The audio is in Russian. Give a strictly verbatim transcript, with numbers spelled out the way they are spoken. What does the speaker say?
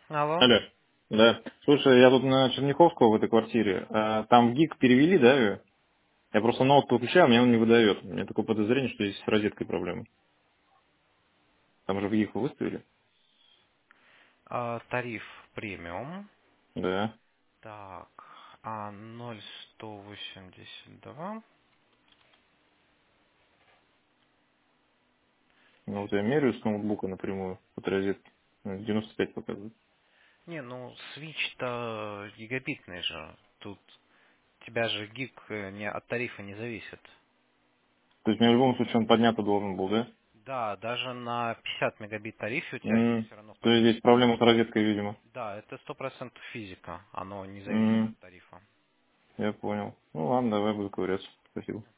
Алло. Алло. Да. Слушай, я тут на Черняховского в этой квартире. А, там в ГИК перевели, да, её? Я просто ноут подключаю, мне он не выдает. У меня такое подозрение, что здесь с розеткой проблемы. Там же в ГИК выставили? А, тариф премиум. Да. Так, а ноль сто восемьдесят два. Ну вот я меряю с ноутбука напрямую от розетки. Ну, девяносто пять показывает. Не, ну свич-то гигабитный же. Тут у тебя же гиг э, не от тарифа не зависит. То есть мне в любом случае он подняться должен был, да? Да, даже на пятьдесят мегабит тарифе у тебя гиг М, все равно То есть поднимется. здесь проблема с розеткой, видимо. Да, это сто процентов физика. Оно не зависит М, от тарифа. Я понял. Ну ладно, давай буду ковыряться. Спасибо.